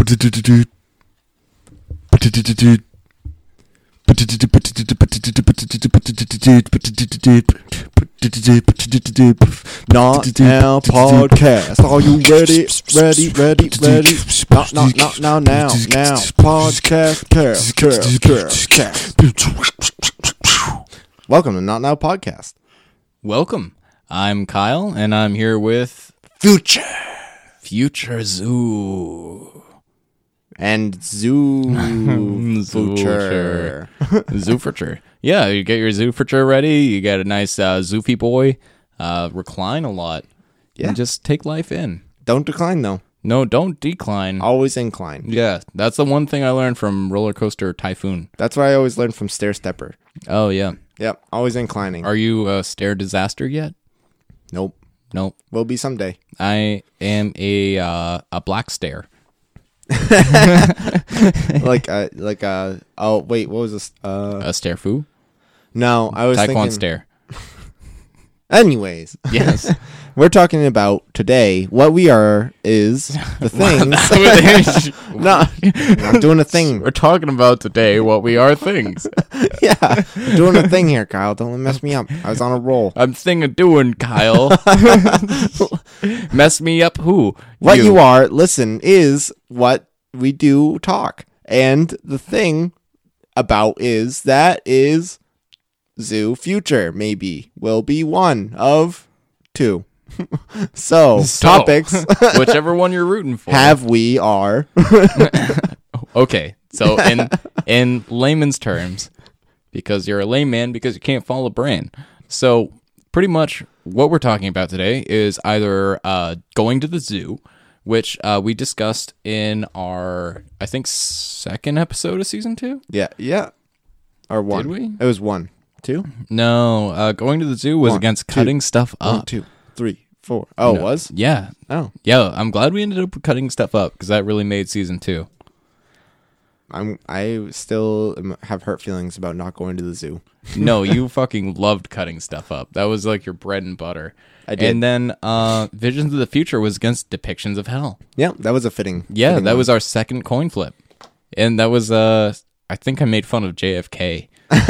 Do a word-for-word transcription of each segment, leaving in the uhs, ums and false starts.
Not Now Podcast. Are you ready? Ready, ready, ready? Not, not, not now, now, now. Podcast, cast, cast, cast, cast. Welcome to Not Now Podcast. Welcome. I'm Kyle, and I'm here with Future. Future Zoo. And Zoo Future. Zoo Future. Yeah, you get your Zoo Future ready. You get a nice uh, Zoofy boy. Uh, recline a lot. Yeah. And just take life in. Don't decline, though. No, don't decline. Always incline. Yeah, that's the one thing I learned from Roller Coaster Typhoon. That's what I always learned from Stair Stepper. Oh, yeah. Yep, always inclining. Are you a stair disaster yet? Nope. Nope. Will be someday. I am a uh, a black stair. like uh like uh oh wait, what was this? Uh A stair foo? No, I was Taekwon thinking stair. Anyways, Yes. we're talking about today. What we are is the things. no, I'm doing a thing. We're talking about today what we are things. Yeah, I'm doing a thing here, Kyle. Don't mess me up. I was on a roll. I'm thinking of doing, Kyle. Mess me up who? What you. you are, listen, is what we do talk. And the thing about is that is Zoo Future, maybe, will be one of two. so, so, topics. Whichever one you're rooting for. Have we are. Okay, so in in layman's terms, because you're a layman because you can't follow a brand. So, pretty much what we're talking about today is either uh, going to the zoo, which uh, we discussed in our, I think, second episode of season two? Yeah, yeah. Or one. Did we? It was one. Two? No, uh, going to the zoo was One, against two, cutting stuff up. One, two, three, four. Oh, No. it was? Yeah. Oh. Yeah, I'm glad we ended up cutting stuff up because that really made season two. I'm. I still am- have hurt feelings about not going to the zoo. No, you fucking loved cutting stuff up. That was like your bread and butter. I did. And then uh, Visions of the Future was against Depictions of Hell. Yeah, that was a fitting. Yeah, fitting that one. was our second coin flip. And that was, uh, I think I made fun of J F K.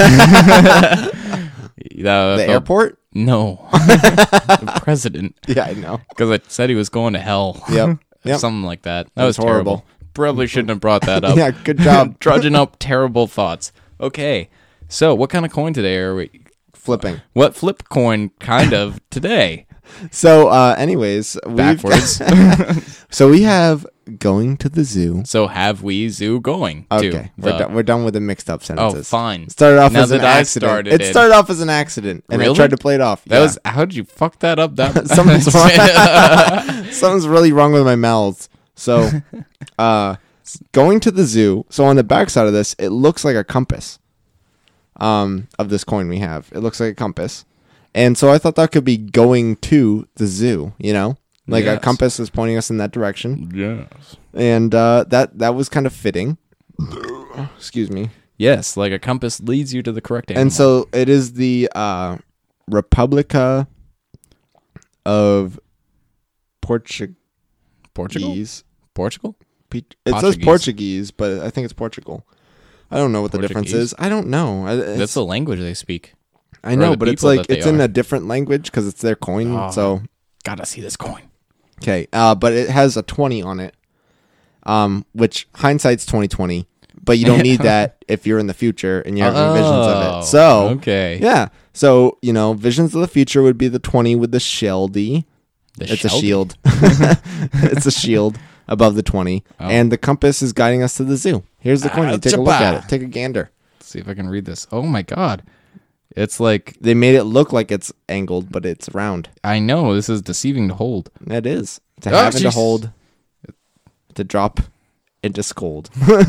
Uh, the airport? No. The president. Yeah, I know. Because I said he was going to hell. Yep. Yep. Something like that. That, That was, was horrible. terrible. Probably shouldn't have brought that up. Yeah, good job. Trudging up terrible thoughts. Okay. So, what kind of coin today are we? Flipping. What flip coin kind of today? So, uh, anyways, we've Backwards. so we have going to the zoo. So, have we zoo going to? Okay, we're the- done. We're done with the mixed up Oh, sentences. fine. It started off Now as an that I accident. started It it. started off as an accident, and I Really? tried to play it off. That Yeah. was how did you fuck that up? That Something's wrong. Something's really wrong with my mouths. So, uh, going to the zoo. So on the back side of this, it looks like a compass. Um, of this coin we have, it looks like a compass, and so I thought that could be going to the zoo. You know, like Yes. a compass is pointing us in that direction, Yes. and uh, that that was kind of fitting. Excuse me. Yes, like a compass leads you to the correct animal. And so it is the uh, Republica of Portuguese. Portugal. Portugal. Pe- It says Portuguese. Portuguese, but I think it's Portugal. I don't know what the difference Portuguese? is. I don't know. I- it's- That's the language they speak. I or know, the but it's people like that they it's in are. a different language because it's their coin. Oh. So Gotta see this coin. okay, uh, but it has a twenty on it, um, which hindsight's twenty twenty. But you don't need that if you're in the future and you're having visions of Oh, it. So okay. yeah, so you know, visions of the future would be the twenty with the shieldy. The It's Shelby. a shield. It's a shield above the twenty, Oh. and the compass is guiding us to the zoo. Here's the coin. You take a look at it. Take a gander. Let's see if I can read this. Oh my god. It's like, They made it look like it's angled, but it's round. I know, this is deceiving to hold. It is. To Oh, have and to jeez. hold, to drop, and to scold.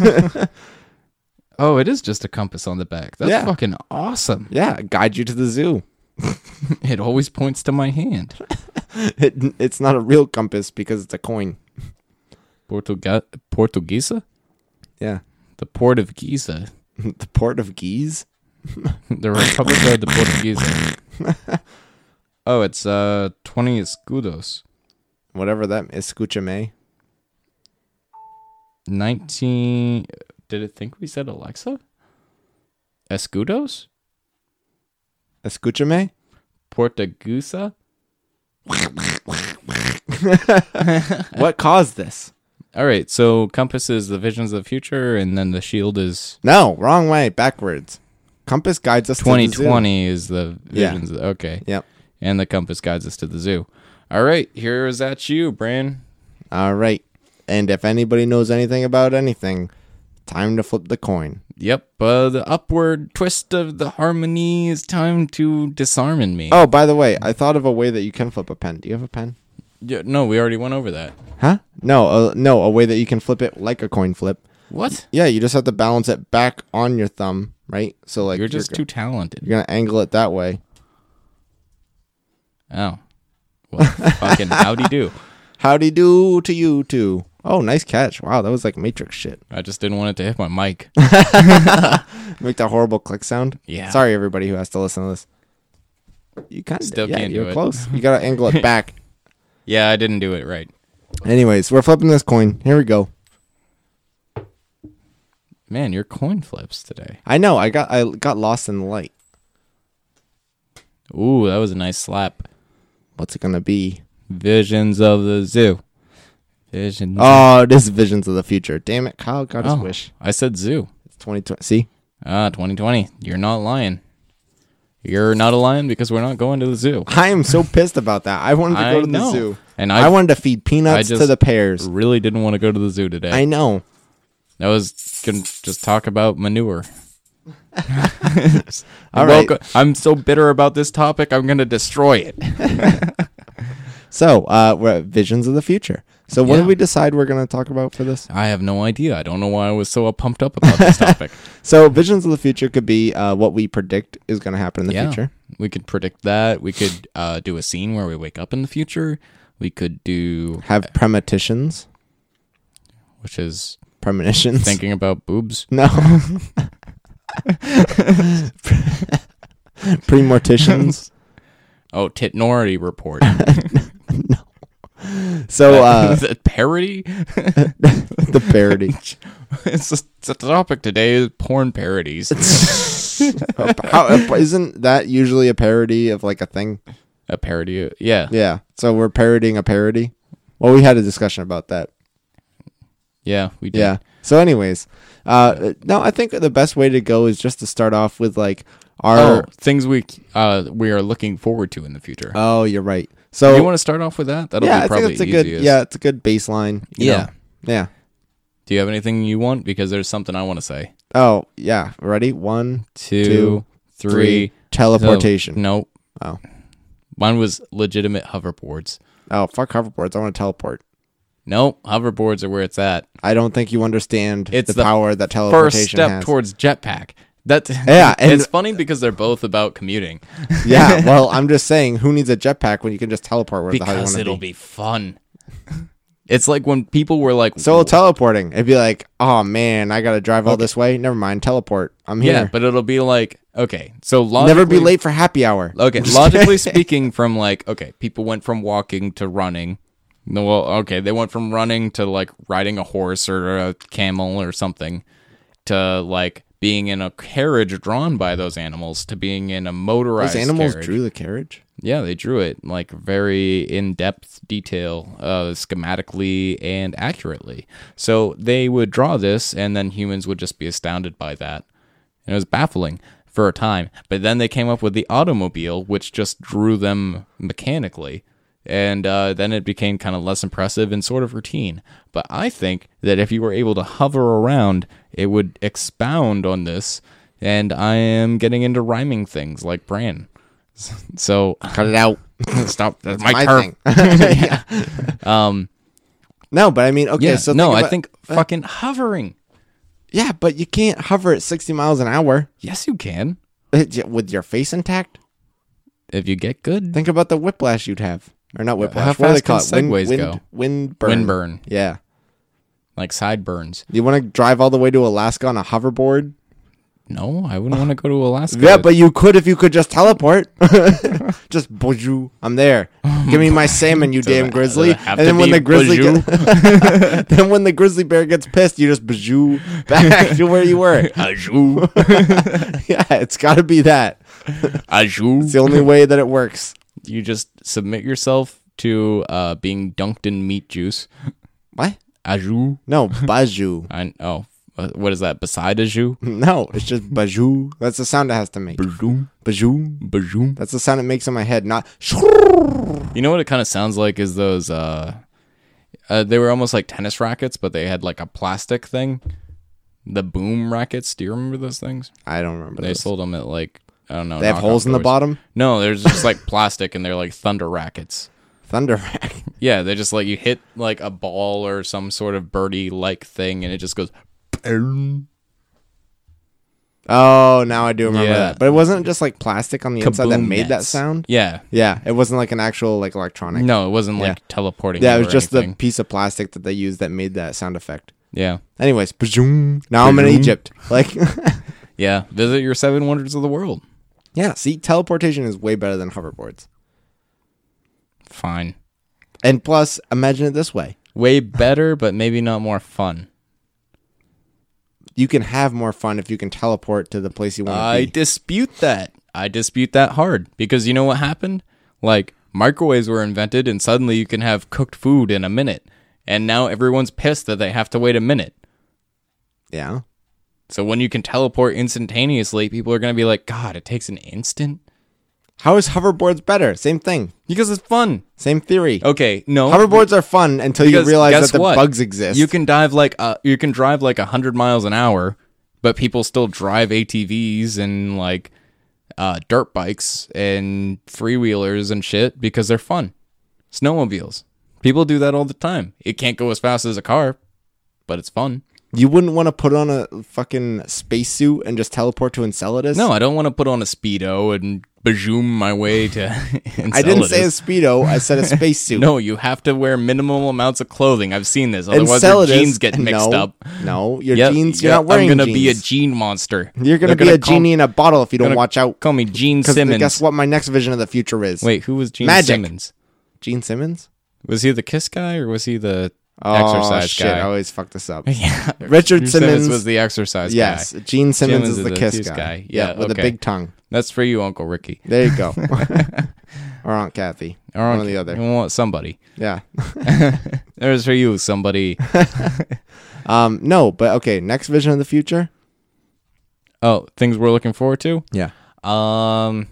Oh, it is just a compass on the back. That's Yeah. fucking awesome. Yeah, guide you to the zoo. It always points to my hand. It, it's not a real compass because it's a coin. Portuga- Portuguesa? Yeah. The port of Giza. The port of Giza? The Republic of the Portuguese. Oh, it's uh twenty escudos. Whatever that is. Escúchame. nineteen. Did it think we said Alexa? Escudos? Escúchame? Portuguesa? What caused this? All right, so compass is the visions of the future, and then the shield is No, wrong way. Backwards. Compass guides us twenty to the zoo. twenty is the Yeah. visions. Of, okay. Yep. And the compass guides us to the zoo. All right, here's at you, Bran. All right. And if anybody knows anything about anything, time to flip the coin. Yep, uh, the upward twist of the harmony is time to disarm in me. Oh, by the way, I thought of a way that you can flip a pen. Do you have a pen? Yeah, no, we already went over that. Huh? No, uh, no, a way that you can flip it like a coin flip. What? Yeah, you just have to balance it back on your thumb, right? So like You're just go- too talented. you're gonna angle it that way. Oh. Well, fucking howdy do. Howdy do to you too. Oh, nice catch. Wow, that was like Matrix shit. I just didn't want it to hit my mic. Make that horrible click sound. Yeah. Sorry, everybody who has to listen to this. You kind of Still yeah, can't you're do it. close. You gotta angle it back. Yeah, I didn't do it right. Anyways, we're flipping this coin. Here we go. Man, your coin flips today. I know. I got I got lost in the light. Ooh, that was a nice slap. What's it gonna be? Visions of the zoo. Visions. Oh, this is Visions of the Future. Damn it, Kyle got his Oh, wish. I said zoo. It's twenty twenty. See? Ah, twenty twenty. You're not lying. You're not a lion because we're not going to the zoo. I am so pissed about that. I wanted to I go to know. the zoo. And I, I, wanted to feed peanuts I to just the pears. really didn't want to go to the zoo today. I know. I was going to just talk about manure. All Well, right. I'm so bitter about this topic, I'm going to destroy it. So, uh, we're at Visions of the Future. So, what Yeah. did we decide we're going to talk about for this? I have no idea. I don't know why I was so pumped up about this topic. So, Visions of the Future could be uh, what we predict is going to happen in the Yeah. future. We could predict that. We could uh, do a scene where we wake up in the future. We could do, Have premonitions. which is Premonitions. thinking about boobs. No. Premortitions. Oh, Titnority report. So, uh, the parody? the parody. it's, a, it's a topic today is porn parodies. How, isn't that usually a parody of like a thing? A parody, yeah. Yeah. So we're parodying a parody. Well, we had a discussion about that. Yeah, we did. Yeah. So, anyways, uh, no, I think the best way to go is just to start off with like our. Oh, things we uh we are looking forward to in the future. Oh, you're right. So Do you want to start off with that? That'll yeah, be I probably think it's a good. easiest. Yeah, it's a good baseline. you Yeah. know. Yeah. Do you have anything you want? Because there's something I want to say. Oh, yeah. Ready? One, Two, Two, three. three. Teleportation. No. Oh. Mine was legitimate hoverboards. Oh, fuck hoverboards. I want to teleport. No, hoverboards are where it's at. I don't think you understand It's the, the power that First teleportation step has. towards jetpack. That's Yeah, and- it's funny because they're both about commuting. Yeah, well, I'm just saying, who needs a jetpack when you can just teleport where the hell you want Because to it'll be? be fun. It's like when people were like, So teleporting, it'd be like, oh man, I gotta drive all this way. Never mind, teleport. I'm here. yeah, but it'll be like, okay, so logically, Never be late for happy hour. Okay, logically speaking, from like, okay, people went from walking to running. No, well, okay, they went from running to like riding a horse or a camel or something to like being in a carriage drawn by those animals to being in a motorized Those animals carriage. drew the carriage. Yeah, they drew it like very in-depth detail, uh, schematically and accurately. So they would draw this, and then humans would just be astounded by that. And it was baffling for a time. But then they came up with the automobile, which just drew them mechanically. And uh, then it became kind of less impressive and sort of routine. But I think that if you were able to hover around, it would expound on this. And I am getting into rhyming things like Bran. So Cut it out. stop. That's My, my, turf. thing. Yeah. Um, No, but I mean, okay. yeah. so no, think I about- think fucking hovering. Yeah, but you can't hover at sixty miles an hour Yes, you can with your face intact. if you get good. Think about the whiplash you'd have, or not whiplash. How what do they fast call can it? Wind, segways wind, go? wind burn. Wind burn, Yeah. like sideburns. You want to drive all the way to Alaska on a hoverboard? No, I wouldn't want to go to Alaska. Yeah, but you could if you could just teleport. Just bonjour, I'm there. Give me my salmon, you Does damn it- grizzly. does it have And to then when be the grizzly bonjour? get, then when the grizzly bear gets pissed, you just bonjour back to where you were. Ajou. Yeah, it's got to be that. Ajou. It's the only way that it works. You just submit yourself to uh, being dunked in meat juice. What? Ajou. No, bajou. I oh, uh, what is that? Beside ajou? No, it's just bajou. That's the sound it has to make. Bajou. Bajou. Bajou. That's the sound it makes in my head, not. You know what it kind of sounds like is those. Uh, uh, they were almost like tennis rackets, but they had like a plastic thing. The boom rackets. Do you remember those things? I don't remember. They Those. sold them at like I don't know. They have knockoff holes in the stores. bottom. No, there's just like plastic, and they're like thunder rackets. Thunder rack. Yeah, they just like you hit like a ball or some sort of birdie like thing, and it just goes. boom. Oh, now I do remember Yeah. that. But it wasn't just like plastic on the inside that Kaboom made that nets. sound. Yeah. Yeah, it wasn't like an actual like electronic. No, it wasn't like Yeah. teleporting. Yeah, it you was or just anything. the piece of plastic that they used that made that sound effect. Yeah. Anyways, bajoom. Now I'm in Bajoom. Egypt. Like, Yeah. Visit your seven wonders of the world. yeah. See, teleportation is way better than hoverboards. Fine. And plus, imagine it this way: Way better, but maybe not more fun. you can have more fun if you can teleport to the place you want to I be. dispute that. I dispute that hard because you know what happened? Like microwaves were invented, and suddenly you can have cooked food in a minute, and now everyone's pissed that they have to wait a minute. Yeah. So when you can teleport instantaneously, people are going to be like, God, it takes an instant? How is hoverboards better? Same thing. Because it's fun. Same theory. Okay, no. Hoverboards are fun until you Because realize guess that the what? bugs exist. You can dive like uh, you can drive like a hundred miles an hour, but people still drive A T Vs and like uh, dirt bikes and three wheelers and shit because they're fun. Snowmobiles, people do that all the time. It can't go as fast as a car, but it's fun. You wouldn't want to put on a fucking spacesuit and just teleport to Enceladus? No, I don't want to put on a Speedo and bajoom my way to. I didn't say a Speedo. I said a spacesuit. No, you have to wear minimal amounts of clothing. I've seen this. Otherwise, Enceladus, your jeans get mixed no, up. No, your Yep, jeans, you're yep, not wearing I'm gonna jeans. be a gene monster. You're going to They're be a call- genie in a bottle if you don't gonna watch out. Call me Gene 'Cause Simmons. guess what my next vision of the future is? Wait, who was Gene Magic. Simmons? Gene Simmons? Was he the Kiss guy or was he the Oh, exercise shit. guy? I always fuck this up. Yeah, Richard Gene Simmons- was the exercise Yes, guy. Gene Simmons Simmons is the is the kiss, kiss guy. guy. Yeah, with okay. a big tongue. That's for you, Uncle Ricky. There you go. Or Aunt Kathy. Or One or the other. You want somebody. Yeah. There's for you, somebody. Um. No, but okay. Next vision of the future. Oh, things we're looking forward to. Yeah. Um.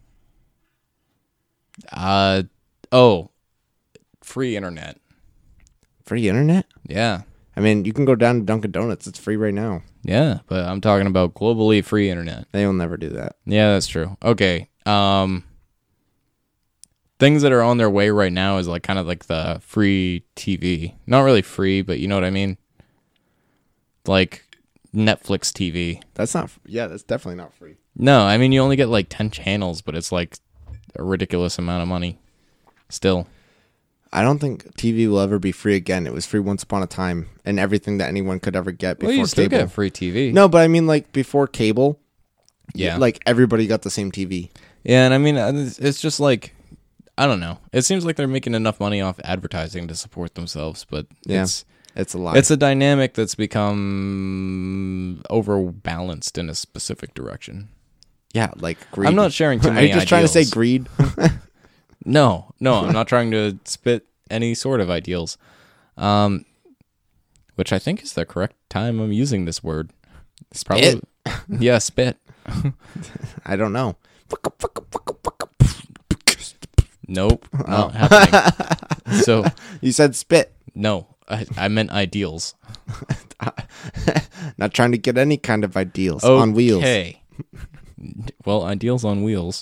Uh. Oh. Free internet. Free internet. Yeah. I mean, you can go down to Dunkin' Donuts. It's free right now. Yeah, but I'm talking about globally free internet. They will never do that. Yeah, that's true. Okay. Um things that are on their way right now is like kind of like the free T V. Not really free, but you know what I mean? Like Netflix T V. That's not. Yeah, that's definitely not free. No, I mean you only get like ten channels, but it's like a ridiculous amount of money. Still. I don't think T V will ever be free again. It was free once upon a time, and everything that anyone could ever get before Well, you still cable. get free T V. No, but I mean like before cable. Yeah. Like everybody got the same T V. Yeah, and I mean uh, it's it's just like I don't know. It seems like they're making enough money off advertising to support themselves, but Yeah. it's It's a lot. It's a dynamic that's become overbalanced in a specific direction. yeah, like greed. I'm not sharing too Are many you just trying to say ideals. greed? No, no, I'm not trying to spit any sort of ideals. Um, which I think is the correct time I'm using this word. It's probably yeah, spit. I don't know. Nope, not happening. So You said spit. no, I, I meant ideals. Not trying to get any kind of ideals on wheels. Okay. Well, ideals on wheels.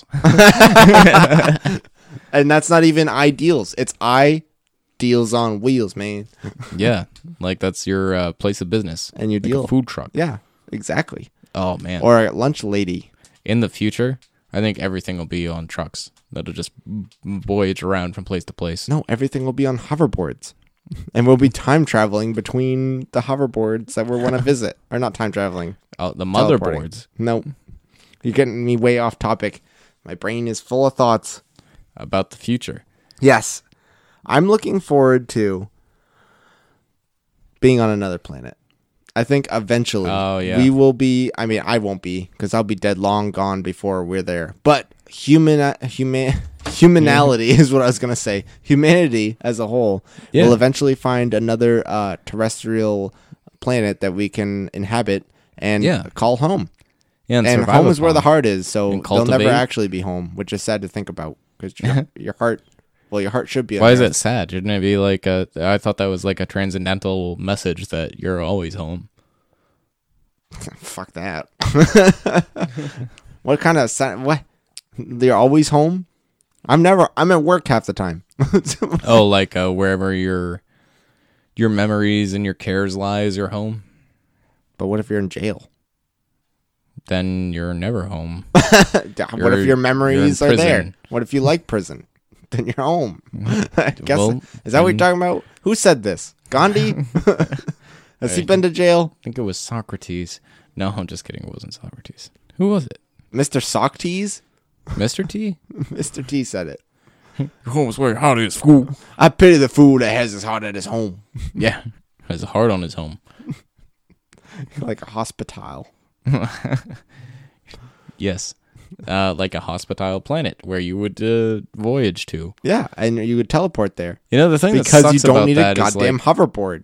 And that's not even ideals. It's I deals on wheels, man. Yeah, like that's your uh, place of business. And you Like deal. a food truck. Yeah, exactly. Oh man. Or a lunch lady. In the future, I think everything will be on trucks that'll just voyage around from place to place. No, everything will be on hoverboards. And we'll be time traveling between the hoverboards that we want to visit. Or not time traveling. Oh, the Teleporting. motherboards. Nope. You're getting me way off topic. My brain is full of thoughts. About the future. Yes. I'm looking forward to being on another planet. I think eventually Oh, yeah. we will be, I mean, I won't be because I'll be dead long gone before we're there. But human, human, humanality is what I was going to say. Humanity as a whole Yeah. will eventually find another uh, terrestrial planet that we can inhabit and Yeah. call home. Yeah, and, And survive home is where the upon. heart is, so And they'll never cultivate. actually be home, which is sad to think about because your, your heart, well, your heart should be. Why on is Earth. it sad? Shouldn't it be like a? I thought that was like a transcendental message that you're always home. Fuck that. What kind of sa- what? They're always home. I'm never. I'm at work half the time. Oh, like uh, wherever your your memories and your cares lie is your home. But what if you're in jail? Then you're never home. what You're- if your memories you're are in there? prison. What if you like prison? Then you're home. I guess Well, is that what you're then- talking about? Who said this? Gandhi? Has he been to jail? I think it was Socrates. No, I'm just kidding. It wasn't Socrates. Who was it? Mister Socrates? Mister T? Mister T said it. Your home's where your heart is, fool. I pity the fool that has his heart at his home. Yeah, has a heart on his home. Like a hospital. Yes, uh, like a hospitable planet where you would uh, voyage to. Yeah, and you would teleport there. You know the thing that Because sucks you don't about need a that is, goddamn like, hoverboard.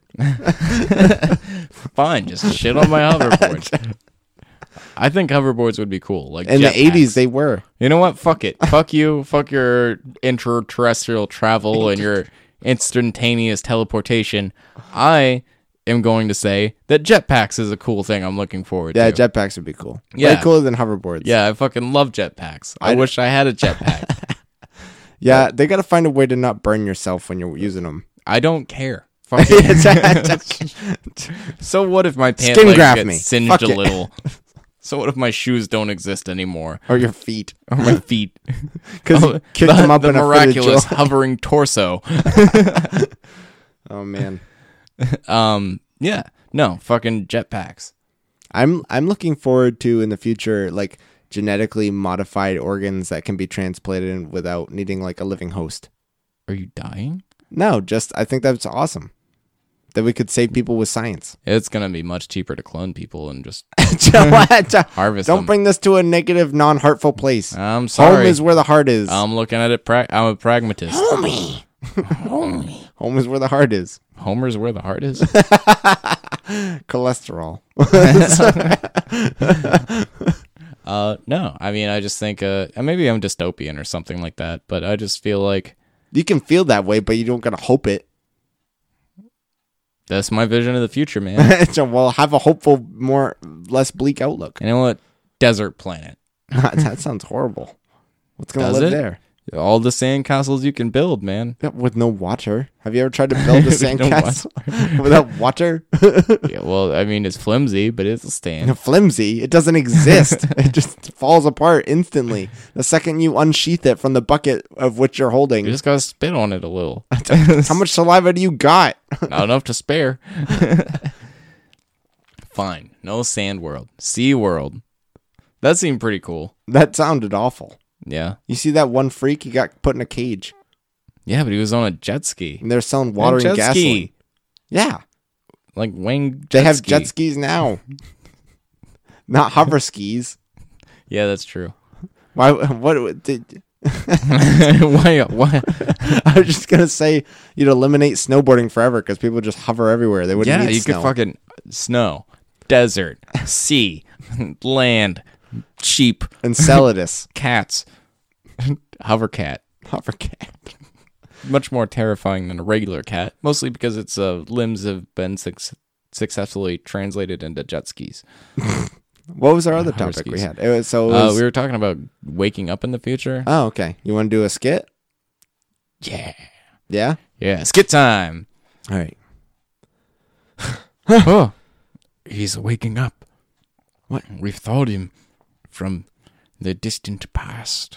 fine, just shit on my hoverboard. I think hoverboards would be cool. Like In the jetpacks. eighties, they were. You know what? Fuck it. Fuck you. Fuck your interterrestrial travel and your instantaneous teleportation. I am going to say that jetpacks is a cool thing I'm looking forward Yeah, to. jetpacks would be cool. Yeah. Way cooler than hoverboards. Yeah, I fucking love jetpacks. I, I- wish I had a jetpack. Yeah, they got to find a way to not burn yourself when you're using them. I don't care. Fuck it. So what if my pant Skin legs graft get me. singed Fuck a it. little? So what if my shoes don't exist anymore? Or your feet. Or my feet? Because you kicked the, them up the in a miraculous fitted hovering torso. joint. Oh, man. Um, yeah, no, fucking jetpacks. I'm I'm looking forward to, in the future, like, genetically modified organs that can be transplanted in without needing, like, a living host. Are you dying? No, just, I think that's awesome. That we could save people with science. It's gonna be much cheaper to clone people and just What? harvest Don't them. bring this to a negative, non-heartful place. I'm sorry. Home is where the heart is. I'm looking at it. Pra- I'm a pragmatist. Homie. Homie. Home is where the heart is. Homer's where the heart is. Cholesterol. Uh, no, I mean, I just think, uh, and maybe I'm dystopian or something like that, but I just feel like You can feel that way, but you don't gotta hope it. that's my vision of the future, man. So, well, have a hopeful, more less bleak outlook. You know what? Desert planet. That sounds horrible. What's gonna Does live it? there? All the sandcastles you can build, man. Yeah, with no water. Have you ever tried to build a No sandcastle without water? Yeah, well, I mean, it's flimsy, but it's a stand. Flimsy. It doesn't exist. It just falls apart instantly the second you unsheath it from the bucket of which you're holding. You just gotta spit on it a little. How much saliva do you got? Not enough to spare. Fine. No sand world. Sea world. That seemed pretty cool. That sounded awful. Yeah. You see that one freak? He got put in a cage, Yeah, but he was on a jet ski. and they're selling water jet and gasoline. ski. Yeah, Like wing jet they have ski. jet skis now, not hover skis. Yeah, that's true. Why? What? Did, why, why? I was just gonna say you'd eliminate snowboarding forever because people just hover everywhere. They wouldn't Yeah, need you snow. could fucking snow, desert, sea, land, sheep, Enceladus, cats, hover cat. hover cat. Much more terrifying than a regular cat, mostly because its uh, limbs have been suc- successfully translated into jet skis. What was our other Hover topic we skis. had? It was, so it Uh, was, we were talking about waking up in the future. oh, okay. You want to do a skit? Yeah. Yeah. Yeah, skit time. All right. Oh, he's waking up. What? We've thawed him from the distant past.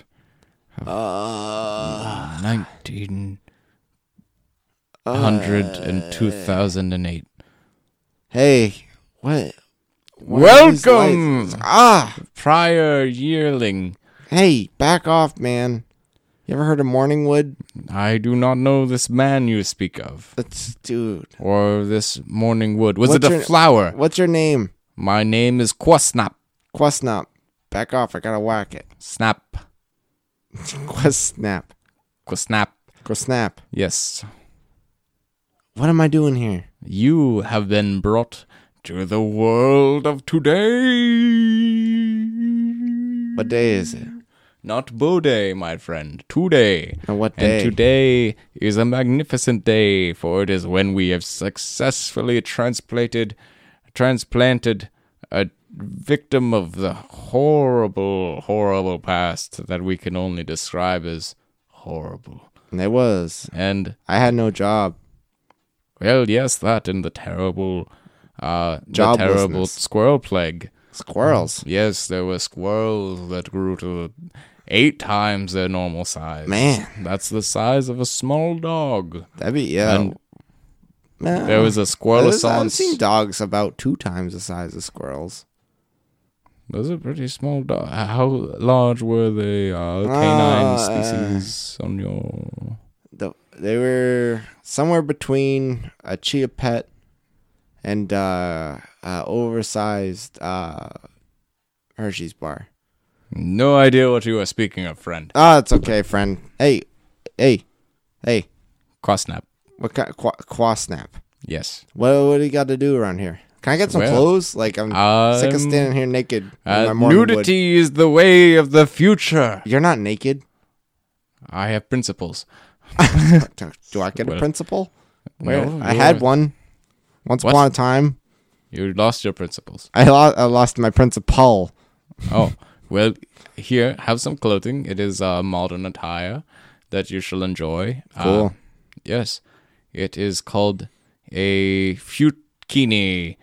Uh, nineteen hundred and two thousand and eight. hey, what? What these Welcome, lights. Ah, prior yearling. hey, back off, man. You ever heard of Morningwood? I do not know this man you speak of, That's dude. or this morning wood. Was What's it a your- flower? What's your name? My name is Quasnap. Quasnap. Back off. I gotta whack it. Snap. Quasnap. Quasnap. Quasnap. Yes. What am I doing here? You have been brought to the world of today. What day is it? Not Bode, my friend. Today. And what day? And today is a magnificent day, for it is when we have successfully transplanted, transplanted a victim of the horrible, horrible past that we can only describe as horrible. And it was. And, I had no job. well, yes, that and the terrible, uh, the terrible Joblessness. squirrel plague. Squirrels. Yes, there were squirrels that grew to eight times their normal size. Man. That's the size of a small dog. That'd be, yeah. And Man. there was a I've squirrelissance. seen dogs about two times the size of squirrels. Those are pretty small dogs. How large were the uh, canine Uh, species on your... The, they were somewhere between a Chia Pet and uh, uh, oversized uh, Hershey's bar. No idea what you are speaking of, friend. Ah, it's okay, friend. Hey, hey, hey. Crossnap. What kind? Qua, Quasnap. Yes. What what do you got to do around here? Can I get some Well, clothes? Like I'm sick of um, standing here naked. in Uh, my morning wood. nudity is the way of the future. You're not naked. I have principles. Do I get a Well, principal? Where? No, I you had are- one. Once What? upon a time, You lost your principles. I, lo- I lost my principal. Oh, well, here, have some clothing. It is uh, modern attire that you shall enjoy. Cool. Uh, yes. It is called a futkini.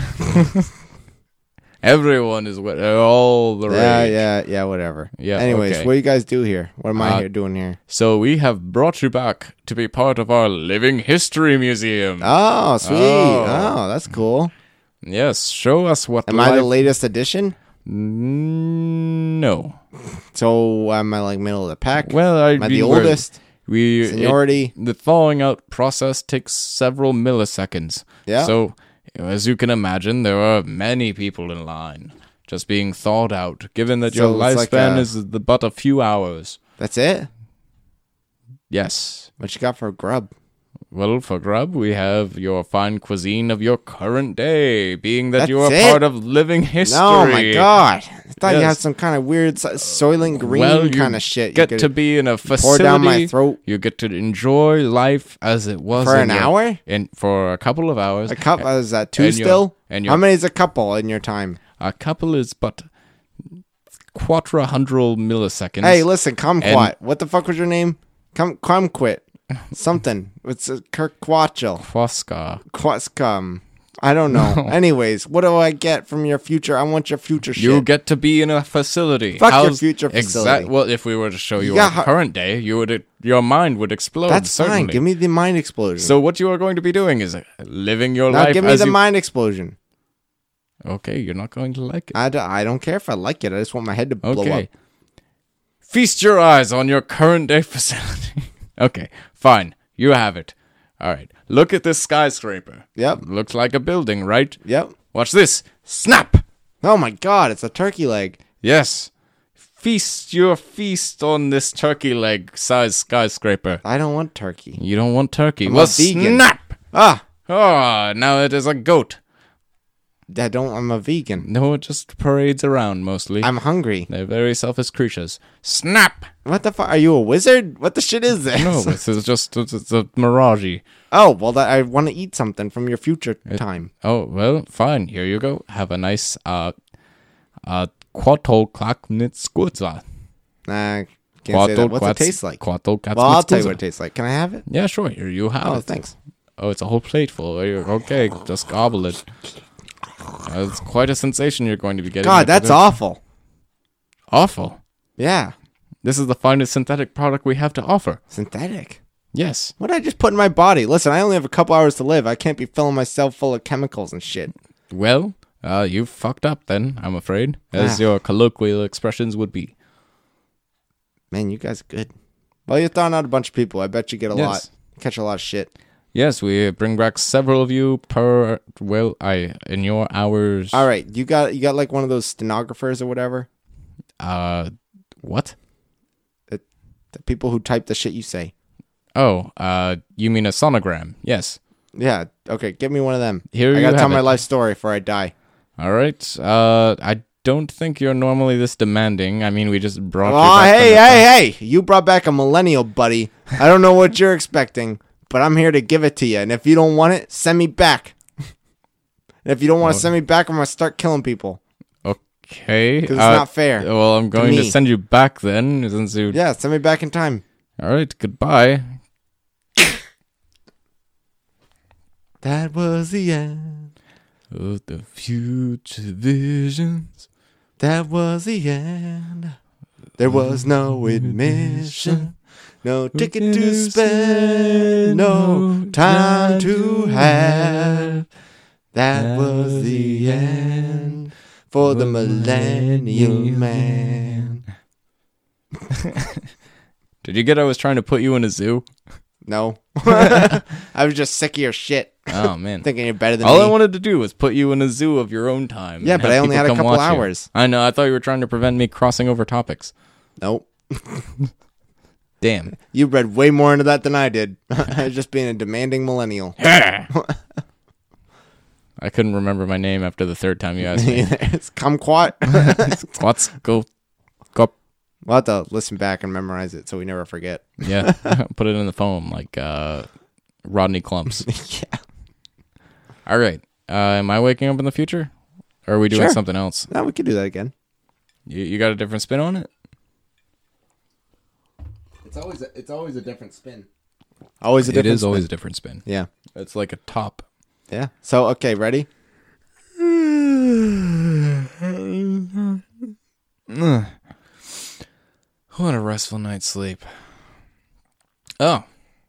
Everyone is what all the Yeah, rage. yeah, yeah, whatever. Yeah, Anyways, okay. what do you guys do here? What am I Uh, here doing here? So we have brought you back to be part of our Living History Museum. Oh, sweet. Oh. Oh, that's cool. Yes, show us what Am I the life- latest edition? Mm, No. So am I like middle of the pack? Well, I am I mean, the we're- oldest? We Seniority? it- the thawing out process takes several milliseconds. Yeah. So, as you can imagine, there are many people in line just being thawed out. Given that So your it's like lifespan a- is the, but a few hours. That's it? Yes. What you got for grub? Well, for grub, we have your fine cuisine of your current day, being that you are That's it? part of living history. No, my God. I thought you Yes. had some kind of weird so- Soylent Green Well, you kind of shit. You Get could to be in a pour facility. down my throat You get to enjoy life as it was for in an your- hour? in for a couple of hours. A couple, is that two and your- still? and How your- many is a couple in your time? A couple is but quadrihundral milliseconds. Hey, listen, Kumquat. And- What the fuck was your name? Cum Kumquit. Something. It's a Kirkwatchel. Quasca. Quascum. I don't know. No. Anyways, what do I get from your future? I want your future shit. You get to be in a facility. Fuck your How's- future exact- facility. Well, if we were to show you Yeah, our how- current day, you would your mind would explode. That's certainly. fine. Give me the mind explosion. So what you are going to be doing is uh, living your now life give me as the you. mind explosion. Okay, you're not going to like it. I, d- I don't care if I like it. I just want my head to blow Okay. up. Feast your eyes on your current day facility. Okay, fine. You have it. All right. Look at this skyscraper. Yep. Looks like a building, right? Yep. Watch this. Snap! Oh my God, it's a turkey leg. Yes. Feast your feast on this turkey leg size skyscraper. I don't want turkey. You don't want turkey. I'm well, a vegan. snap! Ah, Oh, now it is a goat. I don't. I'm a vegan. No, it just parades around mostly. I'm hungry. They're very selfish creatures. Snap! What the fuck? Are you a wizard? What the shit is this? No, this is just it's, it's a mirage. Oh well, that, I want to eat something from your future time. Oh, well, fine. Here you go. Have a nice uh uh Quattlklaknitskutza. Nah, can't say that. What's it taste like? Well, I'll tell you what it tastes like. Can I have it? Yeah, sure. Here you have Oh, it. thanks. Oh, it's a whole plate full. Okay, just gobble it. Uh, it's quite a sensation you're going to be getting. God, after that's this. awful. awful. Yeah, This is the finest synthetic product we have to offer. synthetic. Yes. What did I just put in my body? Listen, I only have a couple hours to live. I can't be filling myself full of chemicals and shit. Well, Uh, you fucked up then, I'm afraid, as Ah. your colloquial expressions would be. Man, you guys are good. Well, you're throwing out a bunch of people. I bet you get a Yes. lot. Catch a lot of shit. Yes, we bring back several of you per, well, I, in your hours. All right, you got you got like one of those stenographers or whatever. Uh, what? The people who type the shit you say. Oh, uh, you mean a sonogram? Yes. Yeah. Okay. Give me one of them. Here I you gotta tell have my it. life story before I die. All right. Uh, I don't think you're normally this demanding. I mean, we just brought you Oh, back hey, from the- hey, hey! You brought back a millennial, buddy. I don't know what you're expecting, but I'm here to give it to you. And if you don't want it, send me back. And if you don't want to Oh. send me back, I'm gonna start killing people Okay. because it's uh, not fair. Well, I'm going to me. send you back then, since you. Yeah, send me back in time. All right. Goodbye. That was the end. Of the future visions. That was the end. There was no admission, no ticket to spend, no time to have. That was the end for the millennial man. Did you get I was trying to put you in a zoo? No. I was just sick of your shit, Oh, man. thinking you're better than All me. I wanted to do was put you in a zoo of your own time. Yeah, and but have I only people had a come couple watch you. hours. I know. I thought you were trying to prevent me crossing over topics. Nope. Damn. You read way more into that than I did. I was just being a demanding millennial. I couldn't remember my name after the third time you asked me. It's kumquat. Let's go. Go. We'll have to listen back and memorize it so we never forget. Yeah. Put it in the phone like uh, Rodney Clumps. Yeah. All right. Uh, am I waking up in the future? Or are we doing Sure. something else? Now we could do that again. You, you got a different spin on it? It's always a, it's always a different spin. Always a It different is spin. always a different spin. Yeah. It's like a top. Yeah. So okay, ready? Ugh. What a restful night's sleep. Oh.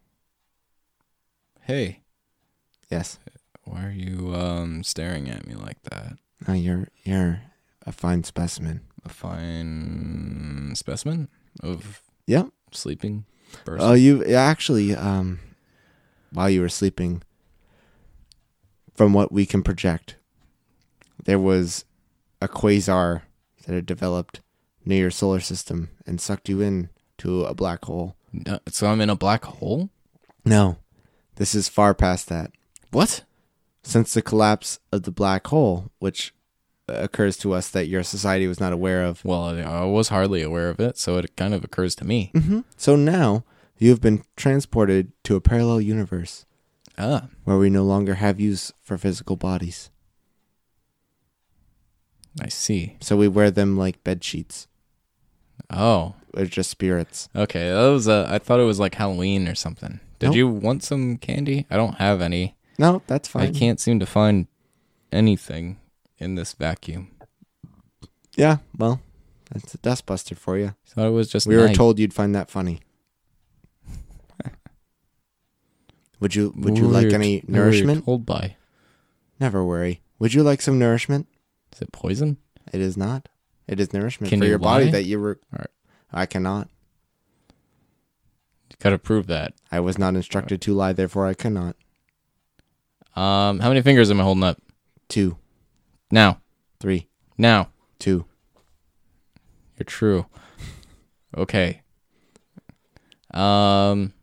Hey, Yes. why are you um staring at me like that? No, you're you're a fine specimen. A fine specimen of Yep. sleeping person. Oh, you actually um while you were sleeping, from what we can project, there was a quasar that had developed near your solar system and sucked you in to a black hole. No, so I'm in a black hole? No. This is far past that. What? Since the collapse of the black hole, which occurs to us that your society was not aware of. Well, I, I was hardly aware of it, so it kind of occurs to me. Mm-hmm. So now you have been transported to a parallel universe Ah, where we no longer have use for physical bodies. I see. So we wear them like bed sheets. Oh, They're just spirits. okay. That was uh, I thought it was like Halloween or something. Did Nope. you want some candy? I don't have any. No, that's I fine. can't seem to find anything in this vacuum. Yeah, well, that's a dustbuster for you. Thought it was just We were night. told you'd find that funny. Would you Would you Who were like you any t- who were you nourishment? told by? Never worry. Would you like some nourishment? Is it poison? It is not. It is nourishment Can for you your body lie? that you were. Alright. I cannot. You gotta prove that. I was not instructed to lie, therefore I cannot. Um, how many fingers am I holding up? Two, Now. three, Now. two. You're true. Okay. Um.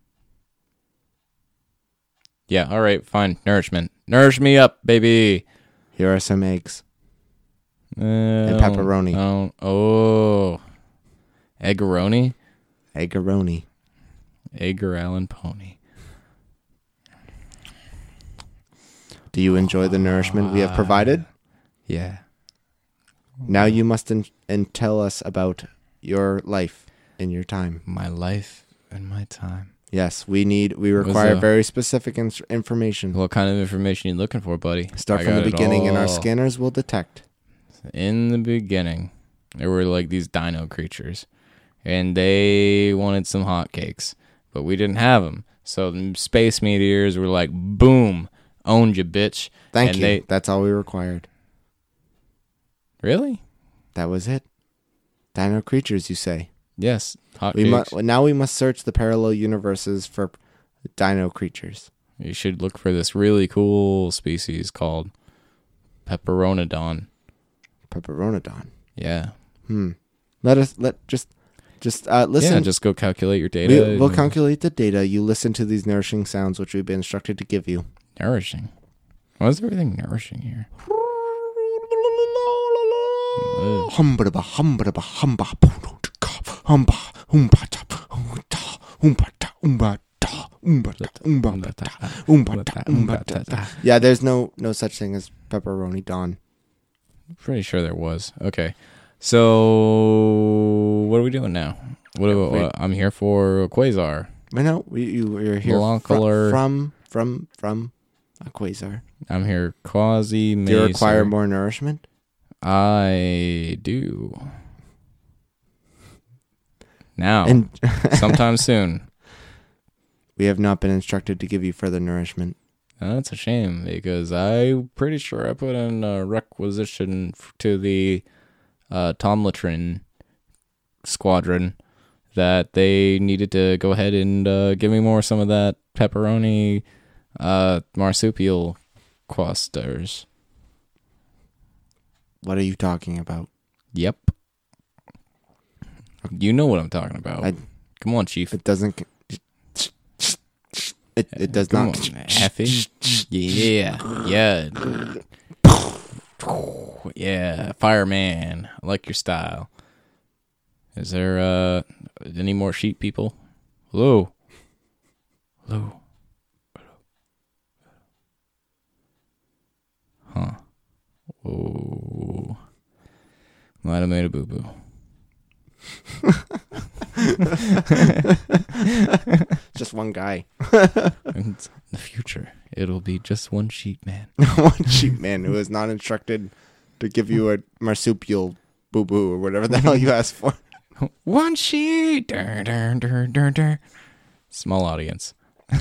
Yeah. All right. Fine. Nourishment. Nourish me up, baby. Here are some eggs. Uh, And pepperoni. Oh. Oh. Eggeroni. Eggeroni. Edgar Allan Pony. Do you enjoy the nourishment we have provided? Yeah. Now you must en- and tell us about your life and your time. My life and my time. Yes, we need. We was require a- very specific ins- information. What kind of information you looking for, buddy? Start I from the got it beginning, and our all. scanners will detect. In the beginning, there were like these dino creatures, and they wanted some hotcakes, but we didn't have them. So the space meteors were like, "Boom, owned you, bitch." Thank and you. They, That's all we required. Really? That was it. Dino creatures, you say? Yes. Hot We cakes. mu- now we must search the parallel universes for dino creatures. You should look for this really cool species called Pepperonodon. Pepperonodon. Yeah. Hmm. Let us let just just uh, listen. Yeah, just go calculate your data. we, we'll and- calculate the data. You listen to these nourishing sounds, which we've been instructed to give you. Nourishing. Why is everything nourishing here? Ugh. Humbaba, humbaba, humba, humba, umbata, umbata, umbata, umbata, umbata, umbata, umbata, umbata. Yeah, there's no no such thing as pepperoni don. Pretty sure there was. Okay. So, what are we doing now? What, do, Wait. what I'm here for Quasar. I know we, you you're here Molecular- from from from a quasar. I'm here quasi Do you require more nourishment? I do. Now, And sometime soon. we have not been instructed to give you further nourishment. That's a shame because I'm pretty sure I put in a requisition f- to the uh, Tomlatrin squadron that they needed to go ahead and uh, give me more some of that pepperoni uh, marsupial clusters. What are you talking about? Yep. You know what I'm talking about. I- Come on, Chief. It doesn't. It it does Come not. on, Effie. Yeah. Yeah. Yeah. Fireman. I like your style. Is there uh any more sheep people? Hello. Hello. Huh. Oh. Might have made a boo boo. Just one guy. In the future, it'll be just one sheep man. One sheep man who is not instructed to give you a marsupial boo boo or whatever the hell you asked for. One sheep. Dur, dur, dur, dur, dur. Small audience.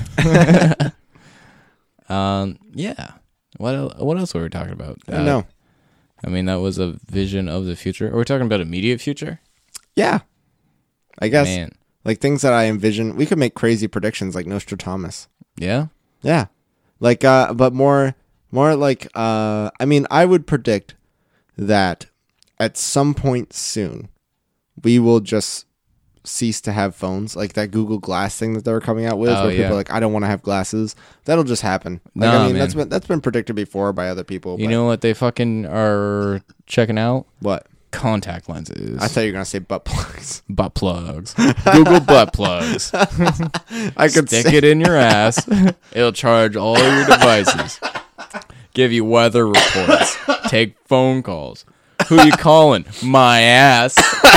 um. Yeah. What el- What else were we talking about? I don't know. I mean, that was a vision of the future. Are we talking about immediate future? Yeah. I guess. Man. Like things that I envision. We could make crazy predictions like Nostradamus. Yeah. Yeah. Like, uh, but more, more like, uh, I mean, I would predict that at some point soon, we will just cease to have phones, like that Google Glass thing that they were coming out with, Oh, where people yeah. are like, I don't want to have glasses. That'll just happen. Like, Nah, I mean, man. that's been that's been predicted before by other people. You but know what they fucking are checking out? what? Contact lenses. I thought you were gonna say butt plugs. butt plugs. Google butt plugs. I could Stick say it in your ass. It'll charge all your devices. Give you weather reports. Take phone calls. Who you calling? My ass.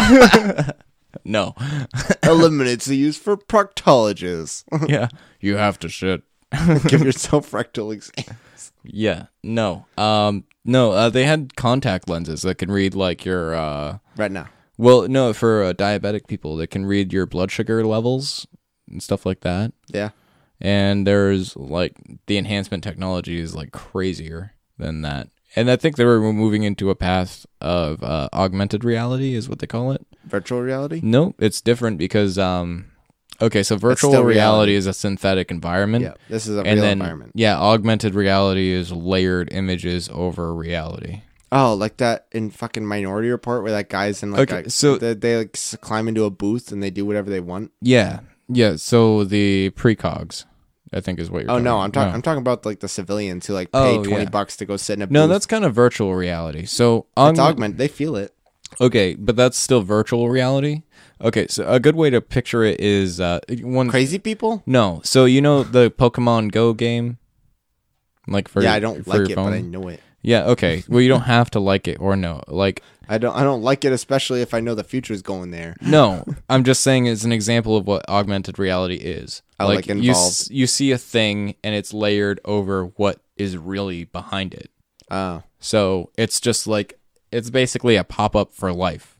No. eliminates the use for proctologists. Yeah. You have to shit. Give yourself rectal exam. Yeah. No. Um. No. Uh, they had contact lenses that can read like your. Uh, Right now. well, no, for uh, diabetic people, that can read your blood sugar levels and stuff like that. Yeah. And there's like the enhancement technology is like crazier than that. And I think they were moving into a path of uh, augmented reality, is what they call it. Virtual reality? No, it's different because um, okay, so virtual still reality, reality. is a synthetic environment. Yeah. This is a And real then, environment. yeah, augmented reality is layered images over reality. Oh, like that in fucking Minority Report where that guy's in like Okay, a, so- they, they like s- climb into a booth and they do whatever they want. Yeah, yeah. So the precogs, I think, is what you're. Oh talking no, about. I'm talking. I'm talking about like the civilians who like pay Oh, twenty yeah. bucks to go sit in a booth. No, that's kind of virtual reality. So it's augment- augment. They feel it. Okay, but that's still virtual reality. Okay, so a good way to picture it is uh, one. Crazy people? No, so you know the Pokemon Go game, like for yeah, I don't for like your it, phone? but I know it. Yeah, okay. Well, you don't have to like it or no. Like, I don't. I don't like it, especially if I know the future's going there. no, I'm just saying it's an example of what augmented reality is. Oh, like you involved. s- you see a thing and it's layered over what is really behind it. Oh, So it's just like it's basically a pop up for life.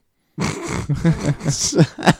that's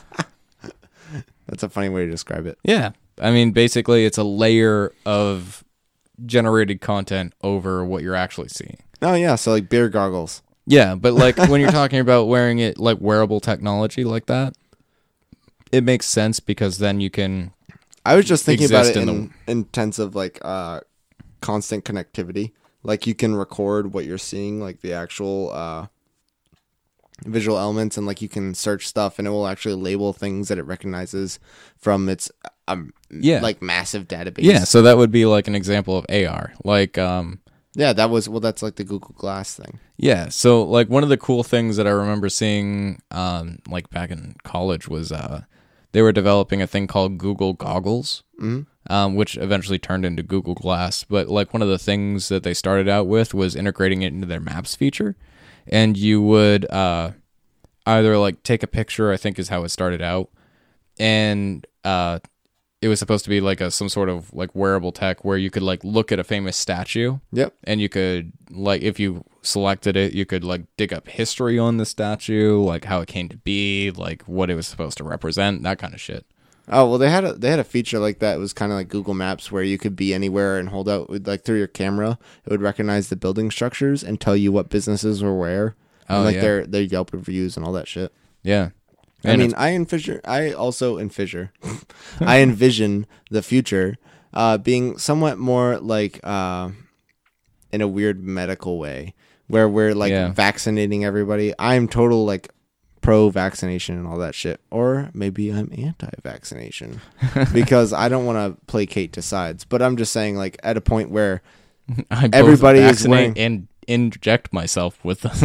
a funny way to describe it. Yeah. I mean, basically, it's a layer of generated content over what you're actually seeing. Oh yeah, so like beer goggles. Yeah, but like when you're talking about wearing it like wearable technology like that, it makes sense because then you can. I was just thinking about it exist in, in in terms of like uh, constant connectivity. Like you can record what you're seeing, like the actual uh, visual elements, and like you can search stuff, and it will actually label things that it recognizes from its um Yeah. like massive database. Yeah, so that would be like an example of A R. Like, um, yeah, that was well. That's like the Google Glass thing. yeah, so like one of the cool things that I remember seeing, um, like back in college was uh, they were developing a thing called Google Goggles, Mm-hmm. um, which eventually turned into Google Glass. But like one of the things that they started out with was integrating it into their Maps feature, and you would uh, either like take a picture, I think is how it started out, and uh, it was supposed to be like a some sort of like wearable tech where you could like look at a famous statue. Yep. And you could like if you selected it, you could like dig up history on the statue, like how it came to be, like what it was supposed to represent, that kind of shit. Oh well, they had a they had a feature like that. It was kind of like Google Maps, where you could be anywhere and hold out with, like through your camera. It would recognize the building structures and tell you what businesses were where, Oh, and like yeah. their their Yelp reviews and all that shit. Yeah. I And mean, it's- I envision, I also envision, I envision the future uh, being somewhat more like uh, in a weird medical way, where we're like Yeah. vaccinating everybody. I'm total like pro-vaccination and all that shit, or maybe I'm anti-vaccination because I don't want to placate to sides. But I'm just saying, like at a point where I both everybody is vaccinate wearing- and inject myself with them.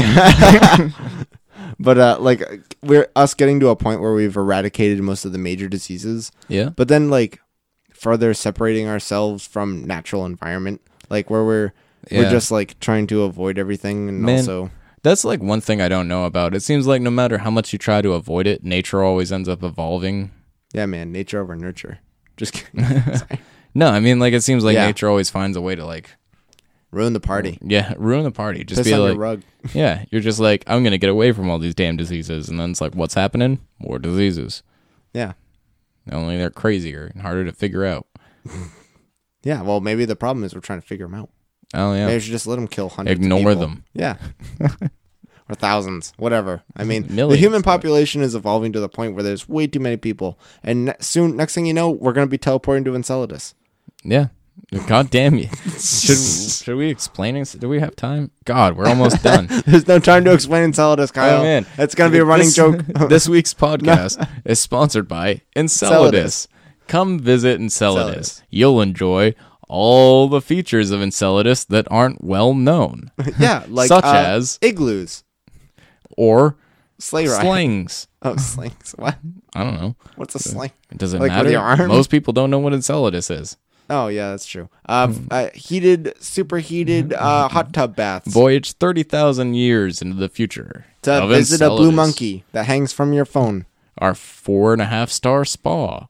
but uh, like we're us getting to a point where we've eradicated most of the major diseases. Yeah. But then, like, further separating ourselves from natural environment, like where we're Yeah. we're just like trying to avoid everything, and Man. also, That's like one thing I don't know about. It seems like no matter how much you try to avoid it, nature always ends up evolving. yeah, man, nature over nurture. Just kidding. Sorry. No, I mean like it seems like Yeah. nature always finds a way to like Ruin the party. yeah, ruin the party. Just Piss be on like your rug. yeah, you're just like I'm going to get away from all these damn diseases and then it's like what's happening? More diseases. Yeah, Only they're crazier and harder to figure out. yeah. Well, maybe the problem is we're trying to figure them out. Oh yeah. Maybe we should just let them kill hundreds. of Ignore people. them. Yeah. Or thousands, whatever. I mean, the Millions, human but- population is evolving to the point where there's way too many people, and ne- soon, next thing you know, we're gonna be teleporting to Enceladus. Yeah. God damn you. Should should we explain it? Do we have time? God, we're almost done. There's no time to explain Enceladus, Kyle. Oh, man. It's gonna be a running This- joke. This week's podcast is sponsored by Enceladus. Come visit Enceladus. Enceladus. You'll enjoy all the features of Enceladus that aren't well known, Yeah, like Such uh, as- igloos, or sleigh ride. slings. Oh, slings. What? I don't know. What's a sling? Does it Like with matter? your arm? Most people don't know what Enceladus is. Oh, yeah, that's true. Uh, f- uh heated, superheated uh, hot tub baths. Voyage thirty thousand years into the future. to of visit a blue Enceladus. monkey that hangs from your phone. Our four and a half star spa.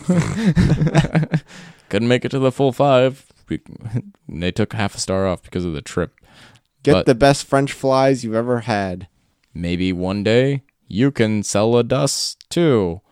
Couldn't make it to the full five. We- They took half a star off because of the trip. Get But- the best French flies you've ever had. Maybe one day you can sell a dust too.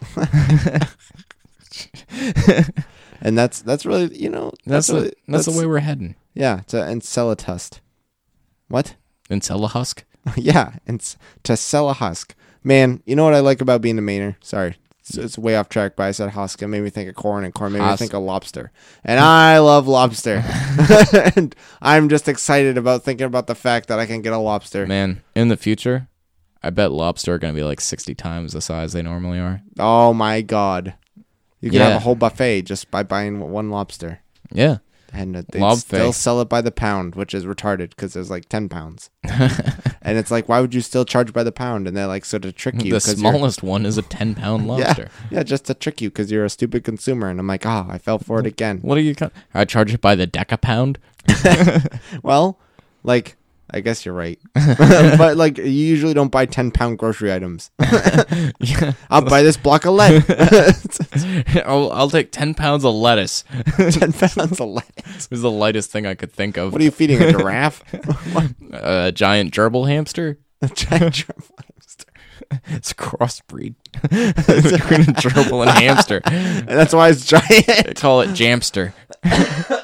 And that's that's really, you know, That's that's really, the, that's, the way we're heading. Yeah, to Enceladus. What? And sell a husk. Yeah, and s- to sell a husk. Man, you know what I like about being a Mainer? Sorry, it's, it's way off track, but I said husk. It made me think of corn, and corn made me Husk. think of lobster. And I love lobster. And I'm just excited about thinking about the fact that I can get a lobster. Man, in the future, I bet lobster are going to be like sixty times the size they normally are. Oh my god. You can Yeah. have a whole buffet just by buying one lobster. Yeah. And they Lobfay. still sell it by the pound, which is retarded because there's like ten pounds. And it's like, why would you still charge by the pound? And they're like, so to trick you. The 'cause you're- smallest one is a ten pound Yeah, lobster. yeah, just to trick you because you're a stupid consumer. And I'm like, oh, I fell for it again. What do you cut? I charge it by the deca pound. Well, like, I guess you're right. But like, you usually don't buy ten pound grocery items. Yeah. I'll buy this block of lead. I'll, I'll take ten pounds of lettuce. ten pounds of lead. It was the lightest thing I could think of. What are you feeding, a giraffe? A giant gerbil hamster? A giant gerbil hamster. It's a crossbreed between a gerbil and a hamster. And that's why it's giant. They call it jamster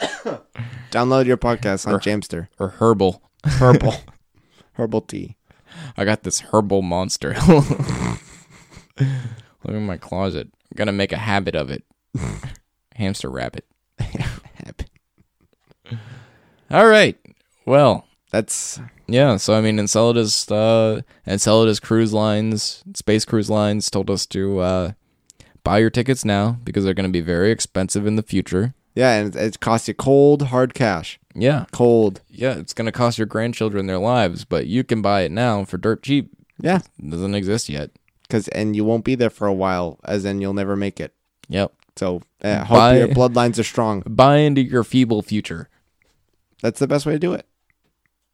Download your podcast on Jamster. or herbal. Herbal. Herbal tea. I got this herbal monster. Look in my closet. I'm gonna make a habit of it. Hamster rabbit. All right. Well, That's yeah. So I mean, Enceladus, uh, Enceladus Cruise Lines, Space Cruise Lines told us to uh, buy your tickets now because they're going to be very expensive in the future. yeah, and it, it costs you cold hard cash. Yeah. Cold. Yeah, it's going to cost your grandchildren their lives, but you can buy it now for dirt cheap. Yeah, It doesn't exist yet. because and you won't be there for a while, as in you'll never make it. Yep. So uh, hope Buy- your bloodlines are strong. Buy into your feeble future. That's the best way to do it.